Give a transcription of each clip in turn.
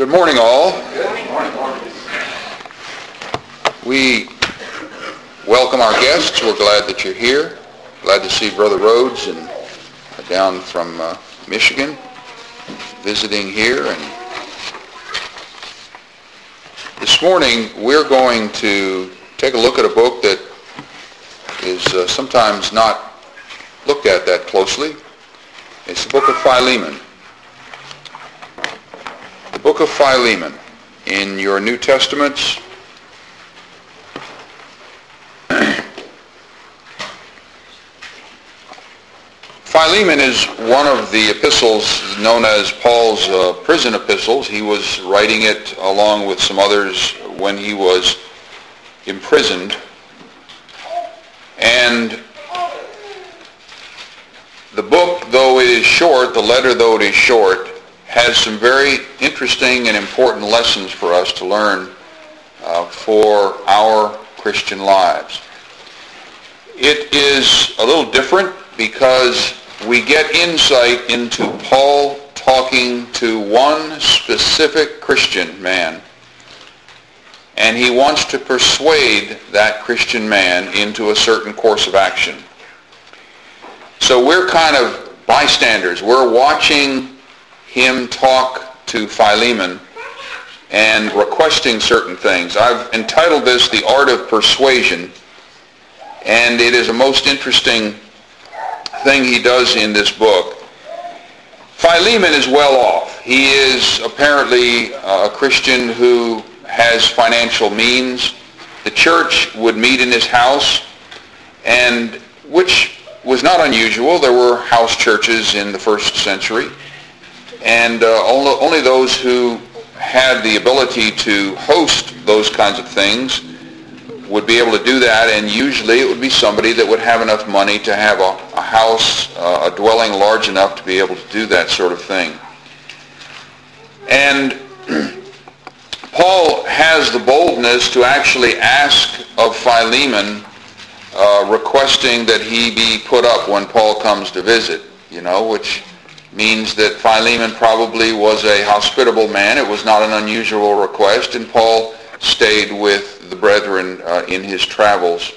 Good morning, all. We welcome our guests. We're glad that you're here. Glad to see Brother Rhodes and down from Michigan visiting here. And this morning we're going to take a look at a book that is sometimes not looked at that closely. It's the book of Philemon. The book of Philemon. In your New Testaments, Philemon is one of the epistles known as Paul's prison epistles. He was writing it along with some others when he was imprisoned. And the book, though it is short, the letter, though it is short, has some very interesting and important lessons for us to learn for our Christian lives. It is a little different because we get insight into Paul talking to one specific Christian man, and he wants to persuade that Christian man into a certain course of action. So we're kind of bystanders. We're watching him talk to Philemon and requesting certain things. I've entitled this The Art of Persuasion, and it is a most interesting thing he does in this book. Philemon is well off. He is apparently a Christian who has financial means. The church would meet in his house, and which was not unusual. There were house churches in the first century. And only those who had the ability to host those kinds of things would be able to do that, and usually it would be somebody that would have enough money to have a house, a dwelling large enough to be able to do that sort of thing. And Paul has the boldness to actually ask of Philemon, requesting that he be put up when Paul comes to visit, which means that Philemon probably was a hospitable man. It was not an unusual request, and Paul stayed with the brethren in his travels.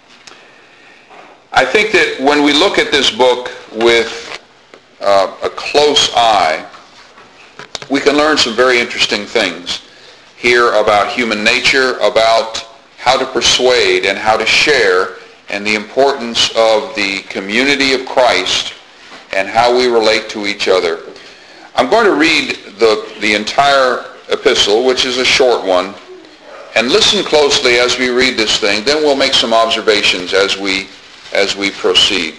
I think that when we look at this book with a close eye, we can learn some very interesting things here about human nature, about how to persuade and how to share, and the importance of the community of Christ and how we relate to each other. I'm going to read the entire epistle, which is a short one, and listen closely as we read this thing. Then we'll make some observations as we proceed.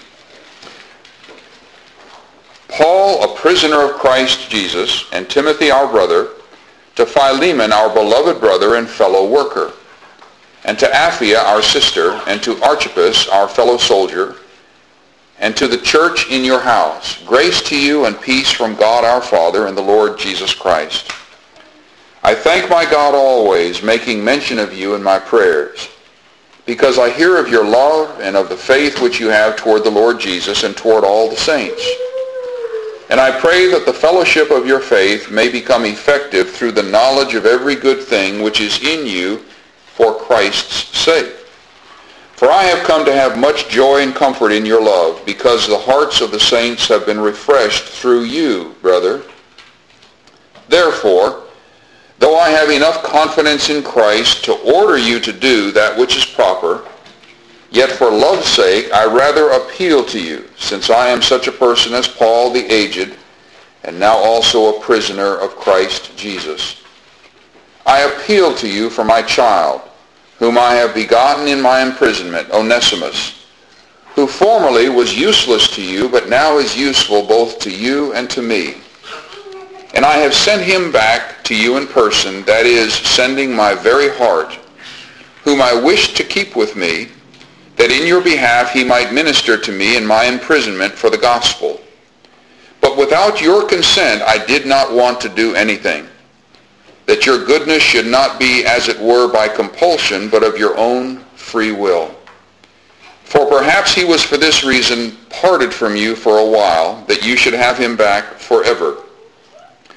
Paul, a prisoner of Christ Jesus, and Timothy, our brother, to Philemon, our beloved brother and fellow worker, and to Apphia, our sister, and to Archippus, our fellow soldier, and to the church in your house, grace to you and peace from God our Father and the Lord Jesus Christ. I thank my God always, making mention of you in my prayers, because I hear of your love and of the faith which you have toward the Lord Jesus and toward all the saints. And I pray that the fellowship of your faith may become effective through the knowledge of every good thing which is in you for Christ's sake. For I have come to have much joy and comfort in your love, because the hearts of the saints have been refreshed through you, brother. Therefore, though I have enough confidence in Christ to order you to do that which is proper, yet for love's sake I rather appeal to you, since I am such a person as Paul the aged, and now also a prisoner of Christ Jesus. I appeal to you for my child, whom I have begotten in my imprisonment, Onesimus, who formerly was useless to you, but now is useful both to you and to me. And I have sent him back to you in person, that is, sending my very heart, whom I wished to keep with me, that in your behalf he might minister to me in my imprisonment for the gospel. But without your consent I did not want to do anything, that your goodness should not be, as it were, by compulsion, but of your own free will. For perhaps he was for this reason parted from you for a while, that you should have him back forever.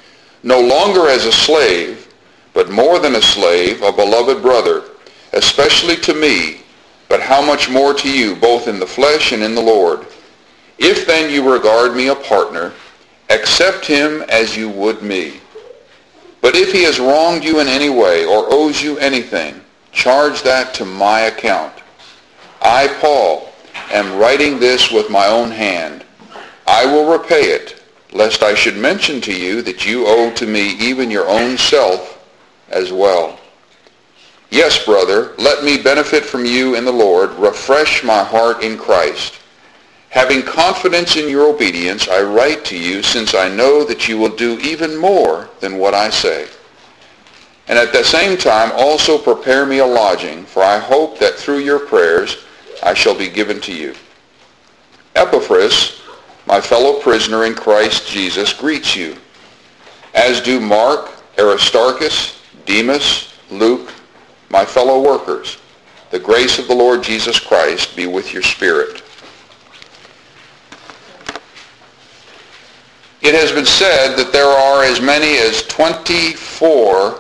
no longer as a slave, but more than a slave, a beloved brother, especially to me, but how much more to you, both in the flesh and in the Lord. If then you regard me a partner, accept him as you would me. But if he has wronged you in any way or owes you anything, charge that to my account. I, Paul, am writing this with my own hand. I will repay it, lest I should mention to you that you owe to me even your own self as well. Yes, brother, let me benefit from you in the Lord. Refresh my heart in Christ. Having confidence in your obedience, I write to you, since I know that you will do even more than what I say. And at the same time also prepare me a lodging, for I hope that through your prayers I shall be given to you. Epaphras, my fellow prisoner in Christ Jesus, greets you, as do Mark, Aristarchus, Demas, Luke, my fellow workers. The grace of the Lord Jesus Christ be with your spirit. It has been said that there are as many as 24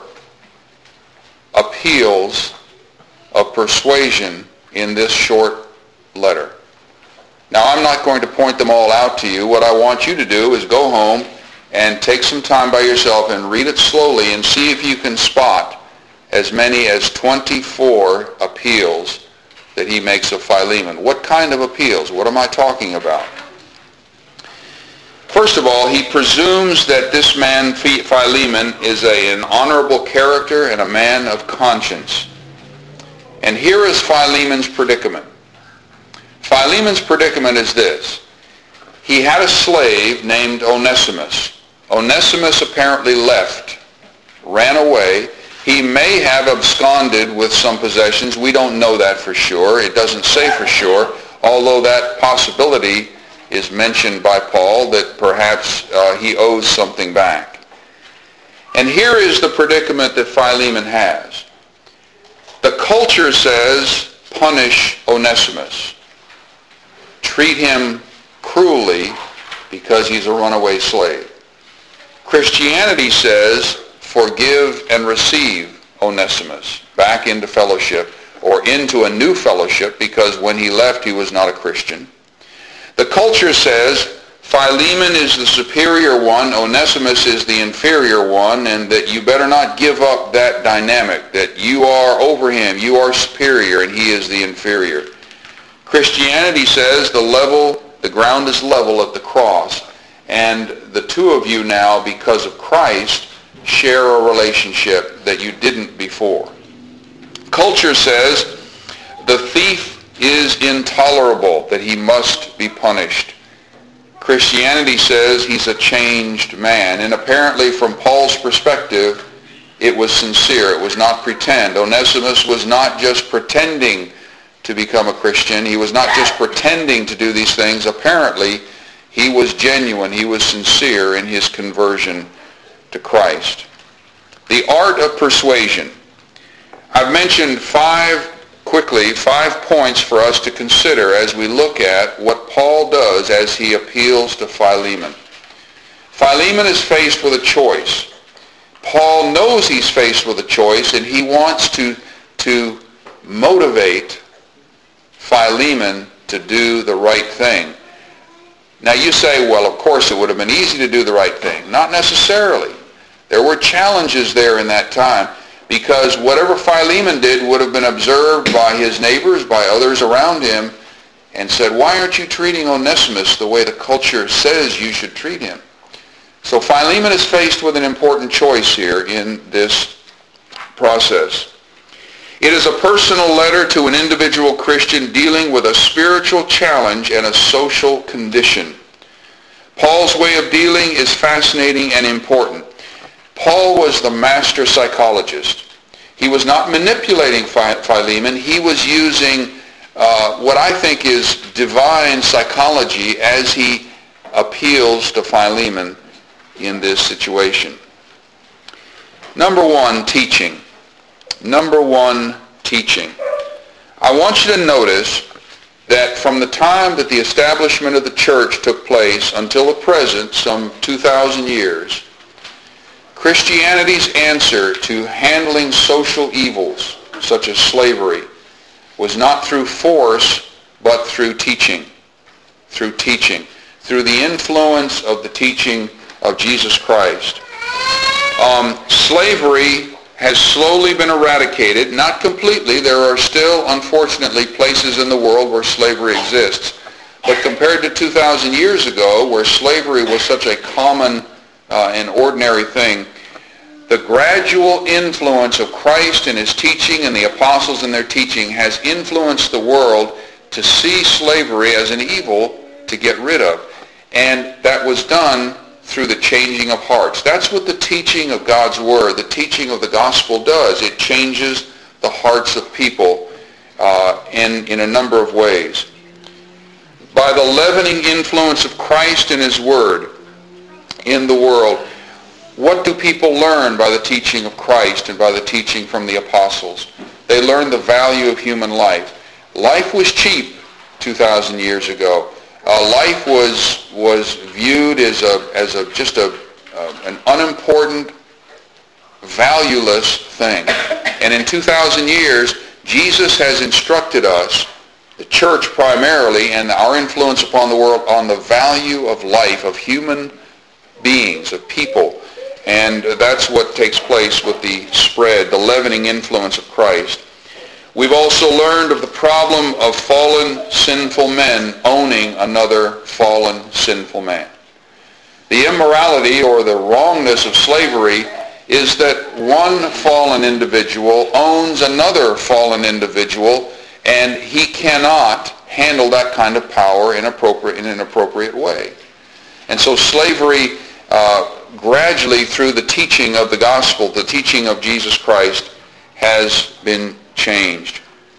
appeals of persuasion in this short letter. Now, I'm not going to point them all out to you. What I want you to do is go home and take some time by yourself and read it slowly and see if you can spot as many as 24 appeals that he makes of Philemon. What kind of appeals? What am I talking about? First of all, he presumes that this man, Philemon, is an honorable character and a man of conscience. And here is Philemon's predicament. Philemon's predicament is this. He had a slave named Onesimus. Onesimus apparently left, ran away. He may have absconded with some possessions. We don't know that for sure. It doesn't say for sure, although that possibility is mentioned by Paul that perhaps he owes something back. And here is the predicament that Philemon has. The culture says, punish Onesimus. Treat him cruelly because he's a runaway slave. Christianity says, forgive and receive Onesimus back into fellowship or into a new fellowship, because when he left he was not a Christian. The culture says Philemon is the superior one, Onesimus is the inferior one, and that you better not give up that dynamic, that you are over him, you are superior, and he is the inferior. Christianity says the ground is level at the cross, and the two of you now, because of Christ, share a relationship that you didn't before. Culture says the thief is intolerable, that he must be punished. Christianity says he's a changed man, and apparently from Paul's perspective, it was sincere. It was not pretend. Onesimus was not just pretending to become a Christian. He was not just pretending to do these things. Apparently, he was genuine. He was sincere in his conversion to Christ. The art of persuasion. I've mentioned five points for us to consider as we look at what Paul does as he appeals to Philemon. Philemon is faced with a choice. Paul knows he's faced with a choice, and he wants to motivate Philemon to do the right thing. Now you say, well, of course it would have been easy to do the right thing. Not necessarily. There were challenges there in that time, because whatever Philemon did would have been observed by his neighbors, by others around him, and said, why aren't you treating Onesimus the way the culture says you should treat him? So Philemon is faced with an important choice here in this process. It is a personal letter to an individual Christian dealing with a spiritual challenge and a social condition. Paul's way of dealing is fascinating and important. Paul was the master psychologist. He was not manipulating Philemon. He was using what I think is divine psychology as he appeals to Philemon in this situation. Number one, teaching. Number one, teaching. I want you to notice that from the time that the establishment of the church took place until the present, some 2,000 years, Christianity's answer to handling social evils, such as slavery, was not through force, but through teaching. Through teaching. Through the influence of the teaching of Jesus Christ. Slavery has slowly been eradicated, not completely. There are still, unfortunately, places in the world where slavery exists. But compared to 2,000 years ago, where slavery was such a common and ordinary thing, the gradual influence of Christ and his teaching and the apostles and their teaching has influenced the world to see slavery as an evil to get rid of. And that was done through the changing of hearts. That's what the teaching of God's Word, the teaching of the gospel does. It changes the hearts of people in a number of ways. By the leavening influence of Christ and his Word in the world, what do people learn by the teaching of Christ and by the teaching from the apostles? They learn the value of human life. Life was cheap 2,000 years ago. Life was viewed as just an unimportant, valueless thing. And in 2,000 years, Jesus has instructed us, the church primarily, and our influence upon the world, on the value of life, of human beings, of people. And that's what takes place with the spread, the leavening influence of Christ. We've also learned of the problem of fallen, sinful men owning another fallen, sinful man. The immorality or the wrongness of slavery is that one fallen individual owns another fallen individual, and he cannot handle that kind of power in an appropriate way. And so slavery, gradually through the teaching of the gospel, the teaching of Jesus Christ, has been changed.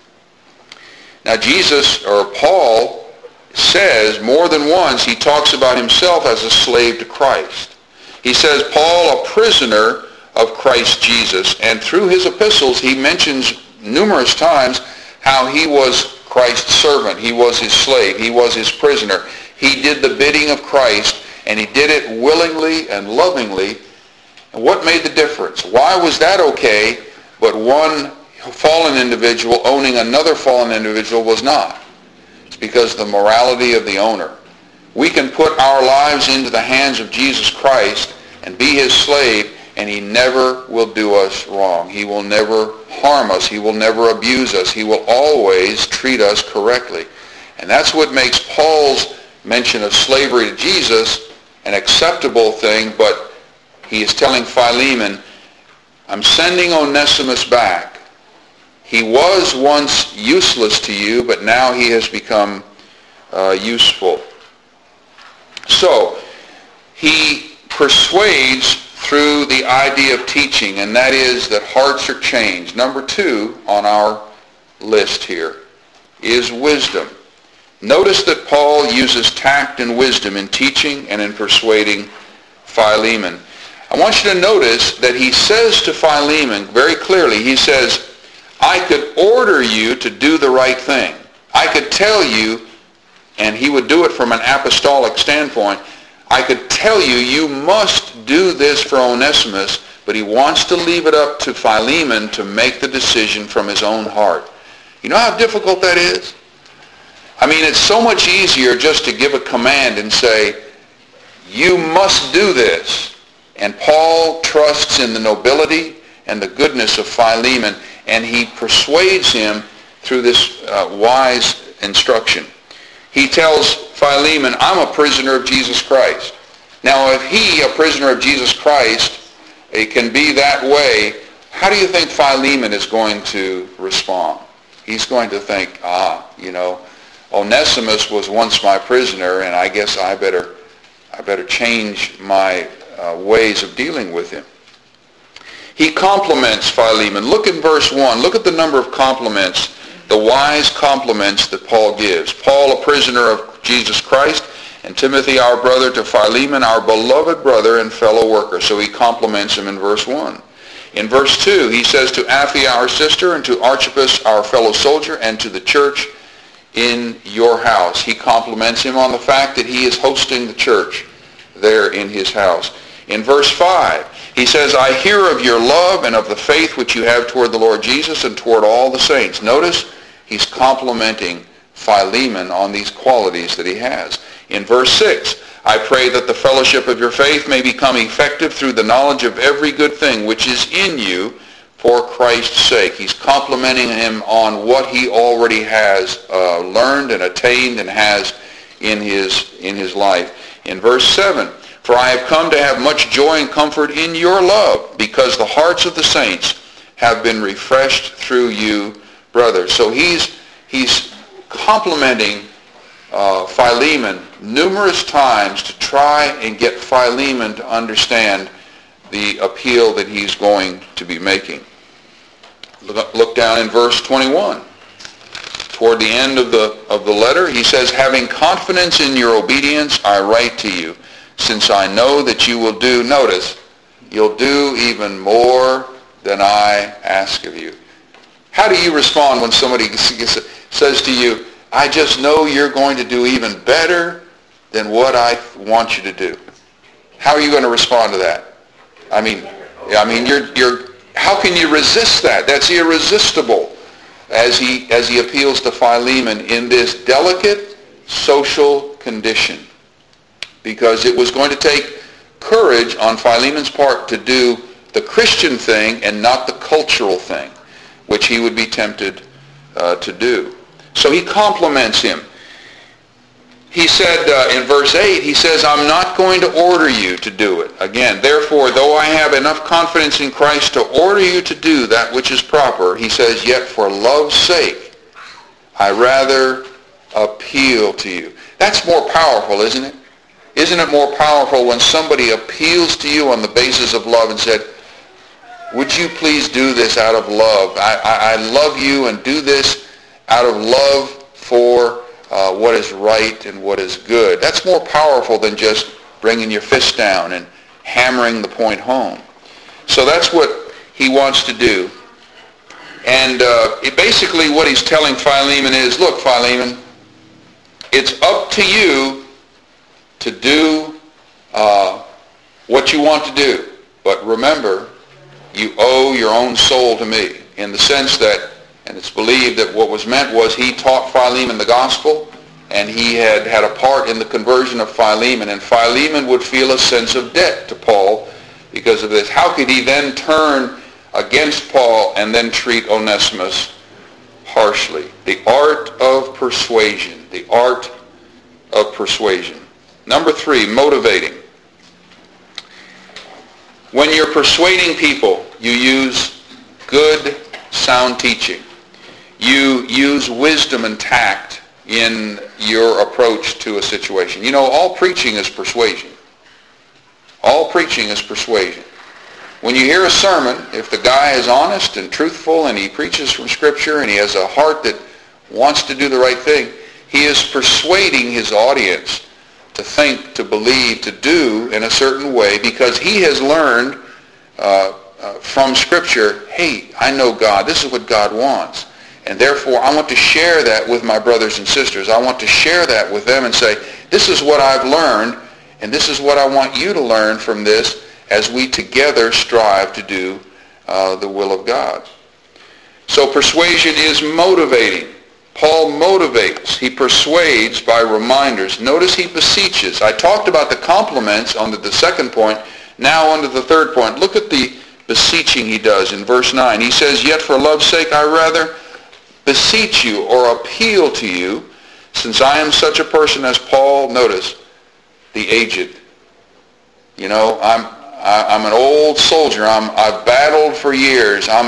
Now Jesus, or Paul, says more than once, he talks about himself as a slave to Christ. He says, Paul, a prisoner of Christ Jesus, and through his epistles he mentions numerous times how he was Christ's servant, he was his slave, he was his prisoner. He did the bidding of Christ, and he did it willingly and lovingly. And what made the difference? Why was that okay, but one fallen individual owning another fallen individual was not? It's because the morality of the owner. We can put our lives into the hands of Jesus Christ and be his slave, and he never will do us wrong. He will never harm us. He will never abuse us. He will always treat us correctly. And that's what makes Paul's mention of slavery to Jesus an acceptable thing, but he is telling Philemon, I'm sending Onesimus back. He was once useless to you, but now he has become useful. So, he persuades through the idea of teaching, and that is that hearts are changed. Number 2 on our list here is wisdom. Notice that Paul uses tact and wisdom in teaching and in persuading Philemon. I want you to notice that he says to Philemon very clearly, he says, I could order you to do the right thing. I could tell you, and he would do it from an apostolic standpoint, I could tell you, you must do this for Onesimus, but he wants to leave it up to Philemon to make the decision from his own heart. You know how difficult that is? I mean, it's so much easier just to give a command and say, you must do this. And Paul trusts in the nobility and the goodness of Philemon, and he persuades him through this wise instruction. He tells Philemon, I'm a prisoner of Jesus Christ. Now, if he, a prisoner of Jesus Christ, it can be that way, how do you think Philemon is going to respond? He's going to think, Onesimus was once my prisoner, and I guess I better change my ways of dealing with him. He compliments Philemon. Look in verse 1. Look at the number of compliments, the wise compliments that Paul gives. Paul, a prisoner of Jesus Christ, and Timothy, our brother, to Philemon, our beloved brother and fellow worker. So he compliments him in verse 1. In verse 2, he says, to Apphia, our sister, and to Archippus, our fellow soldier, and to the church in your house. He compliments him on the fact that he is hosting the church there in his house. In verse 5, He says, I hear of your love and of the faith which you have toward the Lord Jesus and toward all the saints. Notice he's complimenting Philemon on these qualities that he has. In verse 6, I pray that the fellowship of your faith may become effective through the knowledge of every good thing which is in you for Christ's sake. He's complimenting him on what he already has learned and attained and has in his life. In verse 7, for I have come to have much joy and comfort in your love, because the hearts of the saints have been refreshed through you, brothers. So he's complimenting Philemon numerous times to try and get Philemon to understand the appeal that he's going to be making. Look down in verse 21. Toward the end of the letter, he says, having confidence in your obedience, I write to you, since I know that you will do, notice, you'll do even more than I ask of you. How do you respond when somebody says to you, I just know you're going to do even better than what I want you to do? How are you going to respond to that? I mean, you're how can you resist that? That's irresistible. As he appeals to Philemon in this delicate social condition, because it was going to take courage on Philemon's part to do the Christian thing and not the cultural thing, which he would be tempted to do. So he compliments him. He said in verse 8, he says, I'm not going to order you to do it. Again, therefore, though I have enough confidence in Christ to order you to do that which is proper, he says, yet for love's sake, I rather appeal to you. That's more powerful, isn't it? Isn't it more powerful when somebody appeals to you on the basis of love and said, would you please do this out of love? I love you, and do this out of love for what is right and what is good. That's more powerful than just bringing your fist down and hammering the point home. So that's what he wants to do. And basically what he's telling Philemon is, look, Philemon, it's up to you to do what you want to do. But remember, you owe your own soul to me, in the sense that, and it's believed that what was meant was he taught Philemon the gospel, and he had a part in the conversion of Philemon, and Philemon would feel a sense of debt to Paul because of this. How could he then turn against Paul and then treat Onesimus harshly? The art of persuasion. The art of persuasion. Number 3, motivating. When you're persuading people, you use good, sound teaching. You use wisdom and tact in your approach to a situation. You know, all preaching is persuasion. All preaching is persuasion. When you hear a sermon, if the guy is honest and truthful and he preaches from Scripture and he has a heart that wants to do the right thing, he is persuading his audience to think, to believe, to do in a certain way, because he has learned from Scripture, hey, I know God. This is what God wants. And therefore, I want to share that with my brothers and sisters. I want to share that with them and say, this is what I've learned, and this is what I want you to learn from this as we together strive to do the will of God. So persuasion is motivating. Paul motivates. He persuades by reminders. Notice he beseeches. I talked about the compliments under the second point. Now under the third point. Look at the beseeching he does in verse 9. He says, yet for love's sake I rather beseech you or appeal to you, since I am such a person as Paul, notice, the aged. You know, I'm an old soldier. I've battled for years. I'm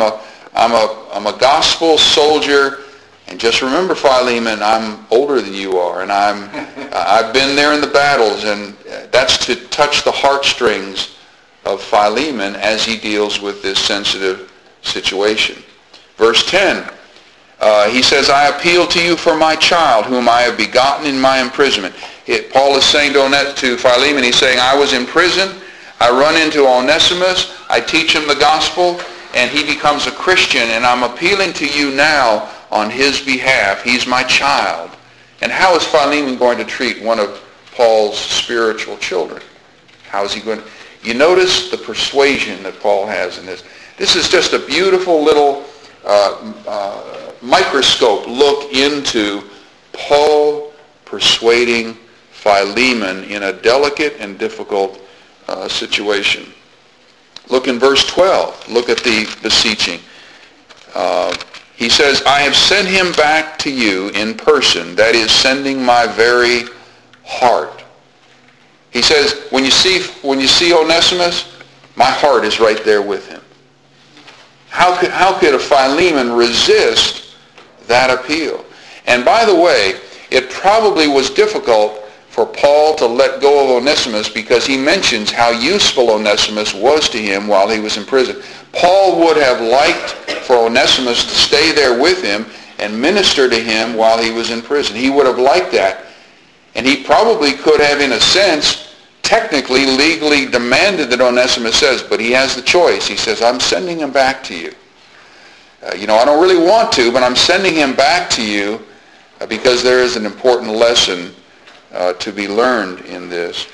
a gospel soldier. And just remember, Philemon, I'm older than you are, and I've been there in the battles, and that's to touch the heartstrings of Philemon as he deals with this sensitive situation. Verse 10, he says, I appeal to you for my child, whom I have begotten in my imprisonment. Paul is saying to Philemon, he's saying, I was in prison, I run into Onesimus, I teach him the gospel, and he becomes a Christian, and I'm appealing to you now on his behalf. He's my child. And how is Philemon going to treat one of Paul's spiritual children? How is he going to? You notice the persuasion that Paul has in this. This is just a beautiful little microscope look into Paul persuading Philemon in a delicate and difficult situation. Look in verse 12. Look at the beseeching. He says, I have sent him back to you in person, that is, sending my very heart. He says, when you see Onesimus, my heart is right there with him. How could a Philemon resist that appeal? And by the way, it probably was difficult for Paul to let go of Onesimus because he mentions how useful Onesimus was to him while he was in prison. Paul would have liked for Onesimus to stay there with him and minister to him while he was in prison. He would have liked that. And he probably could have, in a sense, technically, legally demanded that Onesimus says, but he has the choice. He says, I'm sending him back to you. I don't really want to, but I'm sending him back to you because there is an important lesson to be learned in this.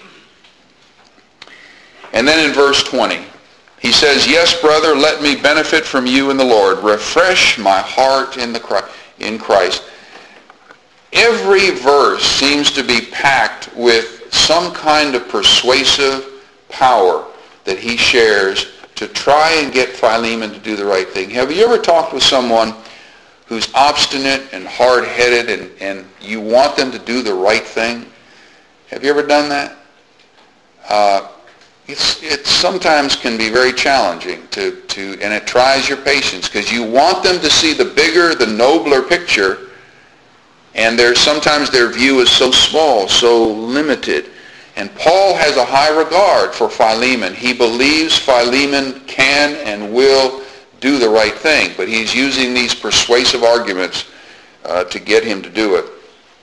And then in verse 20, he says, yes, brother, let me benefit from you in the Lord. Refresh my heart in Christ. Every verse seems to be packed with some kind of persuasive power that he shares to try and get Philemon to do the right thing. Have you ever talked with someone who's obstinate and hard-headed and you want them to do the right thing? Have you ever done that? It sometimes can be very challenging and it tries your patience because you want them to see the bigger, the nobler picture, and sometimes their view is so small, so limited. And Paul has a high regard for Philemon. He believes Philemon can and will do the right thing, but he's using these persuasive arguments to get him to do it.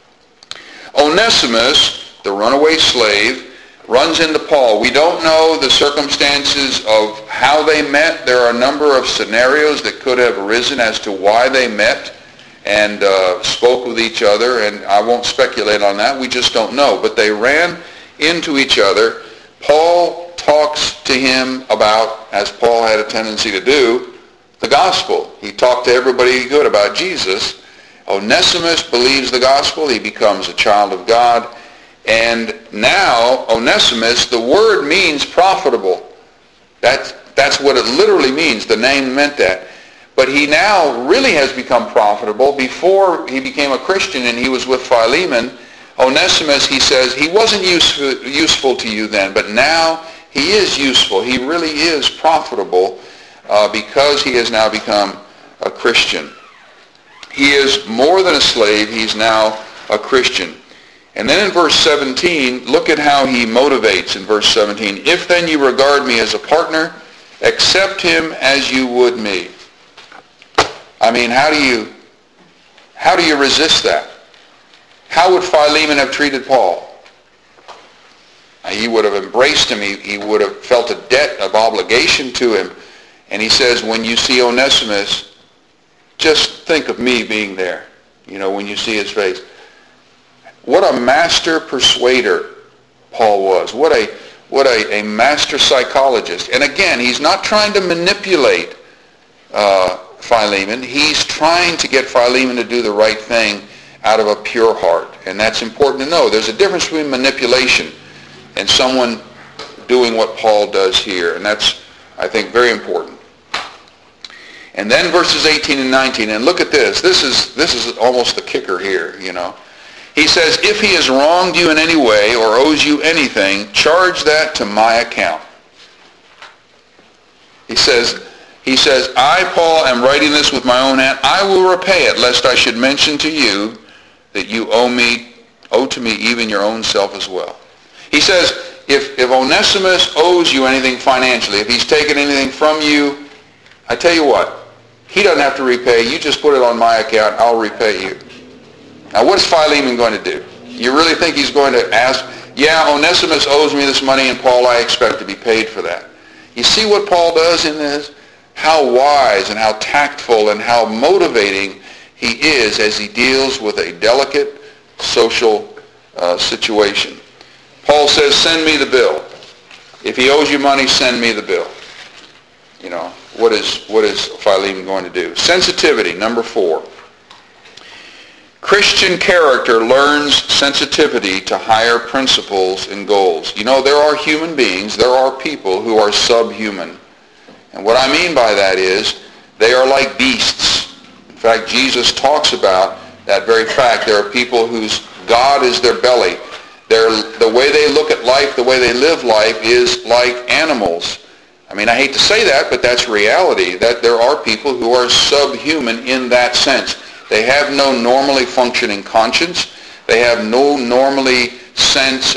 Onesimus, the runaway slave, runs into Paul. We don't know the circumstances of how they met. There are a number of scenarios that could have arisen as to why they met and spoke with each other, and I won't speculate on that. We just don't know. But they ran into each other. Paul talks to him about, as Paul had a tendency to do, the gospel. He talked to everybody he could about Jesus. Onesimus believes the gospel. He becomes a child of God. And now, Onesimus, the word means profitable. That's what it literally means. The name meant that. But he now really has become profitable. Before he became a Christian and he was with Philemon, Onesimus, he says, he wasn't useful to you then, but now he is useful. He really is profitable because he has now become a Christian. He is more than a slave. He's now a Christian. And then in verse 17, look at how he motivates in verse 17. If then you regard me as a partner, accept him as you would me. I mean, how do you resist that? How would Philemon have treated Paul? He would have embraced him. He would have felt a debt of obligation to him. And he says, when you see Onesimus, just think of me being there, when you see his face. What a master persuader Paul was. What a master psychologist. And again, he's not trying to manipulate Philemon. He's trying to get Philemon to do the right thing out of a pure heart. And that's important to know. There's a difference between manipulation and someone doing what Paul does here. And that's, I think, very important. And then verses 18 and 19. And look at this. This is almost the kicker here, He says, if he has wronged you in any way or owes you anything, charge that to my account. He says, I, Paul, am writing this with my own hand. I will repay it, lest I should mention to you that you owe to me even your own self as well. He says, if Onesimus owes you anything financially, if he's taken anything from you, I tell you what, he doesn't have to repay. You just put it on my account. I'll repay you. Now, what is Philemon going to do? You really think he's going to ask, yeah, Onesimus owes me this money, and Paul, I expect to be paid for that. You see what Paul does in this? How wise and how tactful and how motivating he is as he deals with a delicate social situation. Paul says, send me the bill. If he owes you money, send me the bill. You know, what is Philemon going to do? Sensitivity, number 4. Christian character learns sensitivity to higher principles and goals. You know, there are human beings, there are people who are subhuman. And what I mean by that is they are like beasts. In fact, Jesus talks about that very fact. There are people whose God is their belly. The way they look at life, the way they live life is like animals. I mean, I hate to say that, but that's reality, that there are people who are subhuman in that sense. They have no normally functioning conscience. They have no normal sense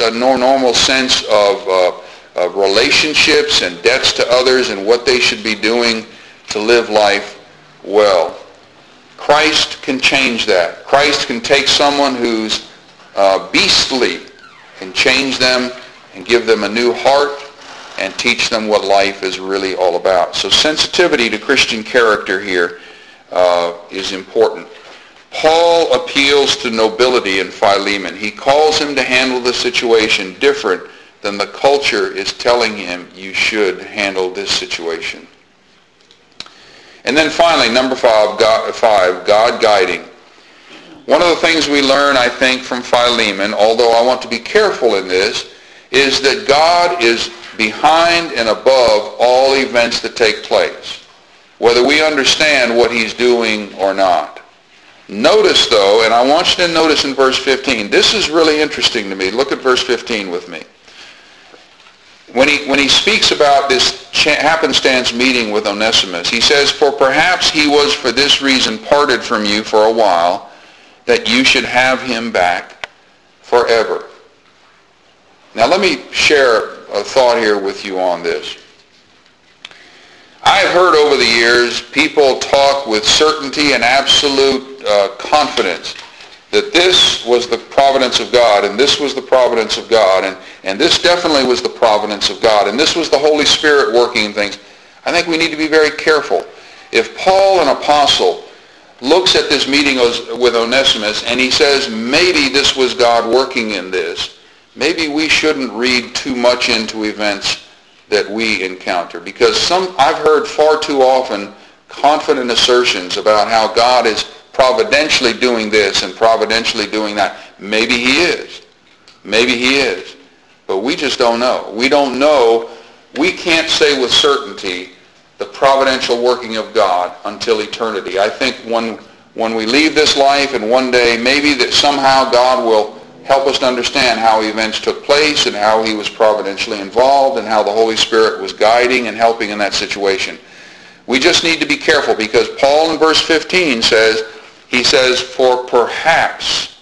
of relationships and debts to others and what they should be doing to live life well. Christ can change that. Christ can take someone who's beastly and change them and give them a new heart and teach them what life is really all about. So sensitivity to Christian character here is important. Paul appeals to nobility in Philemon. He calls him to handle the situation different than the culture is telling him you should handle this situation. And then finally, number 5, God guiding. One of the things we learn, I think, from Philemon, although I want to be careful in this, is that God is behind and above all events that take place, whether we understand what he's doing or not. Notice, though, and I want you to notice in verse 15, this is really interesting to me. Look at verse 15 with me. When he speaks about this happenstance meeting with Onesimus, he says, "For perhaps he was for this reason parted from you for a while, that you should have him back forever." Now let me share a thought here with you on this. I've heard over the years people talk with certainty and absolute confidence that this was the providence of God, and this was the providence of God, and this definitely was the providence of God, and this was the Holy Spirit working in things. I think we need to be very careful. If Paul, an apostle, looks at this meeting with Onesimus and he says, maybe this was God working in this, maybe we shouldn't read too much into events that we encounter. Because I've heard far too often confident assertions about how God is providentially doing this and providentially doing that. Maybe he is. Maybe he is. But we just don't know. We don't know. We can't say with certainty the providential working of God until eternity. I think when we leave this life and one day maybe that somehow God will help us to understand how events took place and how he was providentially involved and how the Holy Spirit was guiding and helping in that situation. We just need to be careful because Paul in verse 15 says, for perhaps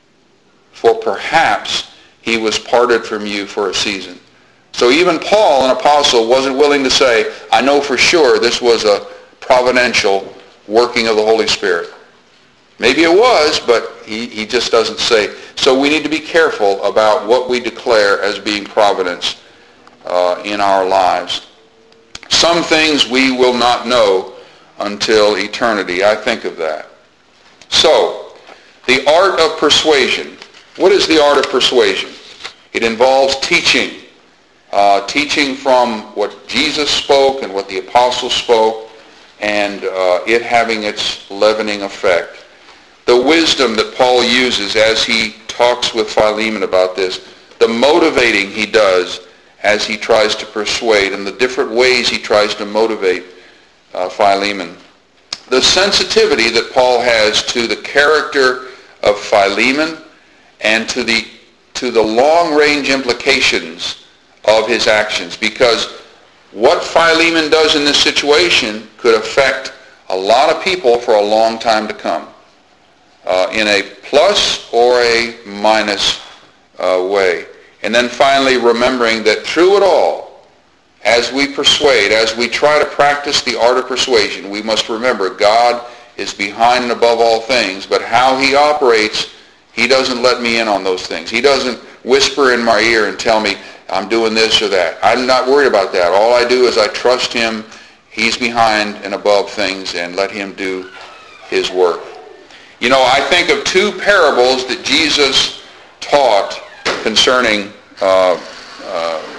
he was parted from you for a season. So even Paul, an apostle, wasn't willing to say, I know for sure this was a providential working of the Holy Spirit. Maybe it was, but he just doesn't say. So we need to be careful about what we declare as being providence in our lives. Some things we will not know until eternity. I think of that. So, the art of persuasion. What is the art of persuasion? It involves teaching. Teaching from what Jesus spoke and what the apostles spoke, and it having its leavening effect. The wisdom that Paul uses as he talks with Philemon about this, the motivating he does as he tries to persuade, and the different ways he tries to motivate Philemon. The sensitivity that Paul has to the character of Philemon and to the long-range implications of his actions, because what Philemon does in this situation could affect a lot of people for a long time to come, in a plus or a minus way. And then finally remembering that through it all, as we persuade, as we try to practice the art of persuasion, we must remember God is behind and above all things, but how he operates, he doesn't let me in on those things. He doesn't whisper in my ear and tell me I'm doing this or that. I'm not worried about that. All I do is I trust him. He's behind and above things, and let him do his work. You know, I think of two parables that Jesus taught concerning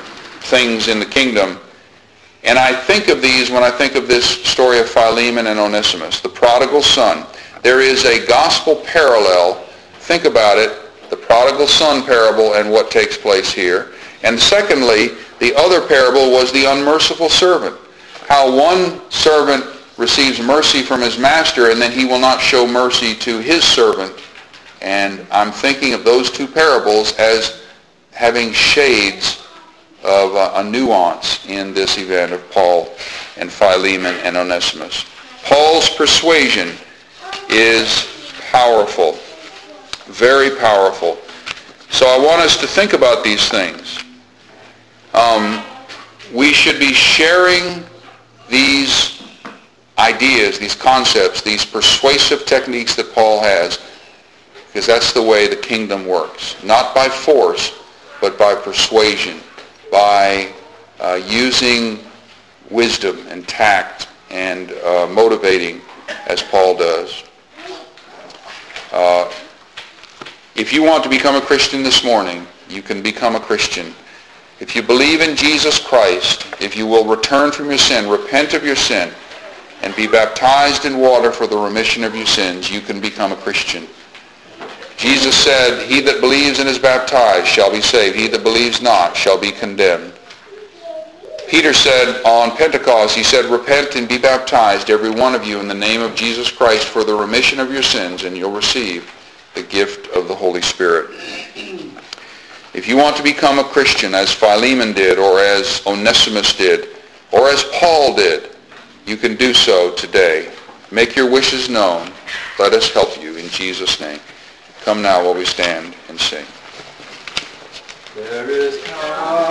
things in the kingdom. And I think of these when I think of this story of Philemon and Onesimus, the prodigal son. There is a gospel parallel. Think about it, the prodigal son parable and what takes place here. And secondly, the other parable was the unmerciful servant. How one servant receives mercy from his master and then he will not show mercy to his servant. And I'm thinking of those two parables as having shades of a nuance in this event of Paul and Philemon and Onesimus. Paul's persuasion is powerful, very powerful. So I want us to think about these things. We should be sharing these ideas, these concepts, these persuasive techniques that Paul has, because that's the way the kingdom works. Not by force, but by persuasion, by using wisdom and tact and motivating as Paul does. If you want to become a Christian this morning, you can become a Christian. If you believe in Jesus Christ, if you will return from your sin, repent of your sin, and be baptized in water for the remission of your sins, you can become a Christian. Jesus said, "He that believes and is baptized shall be saved. He that believes not shall be condemned." Peter said on Pentecost, he said, "Repent and be baptized, every one of you, in the name of Jesus Christ for the remission of your sins, and you'll receive the gift of the Holy Spirit." If you want to become a Christian as Philemon did, or as Onesimus did, or as Paul did, you can do so today. Make your wishes known. Let us help you in Jesus' name. Come now while we stand and sing. There is power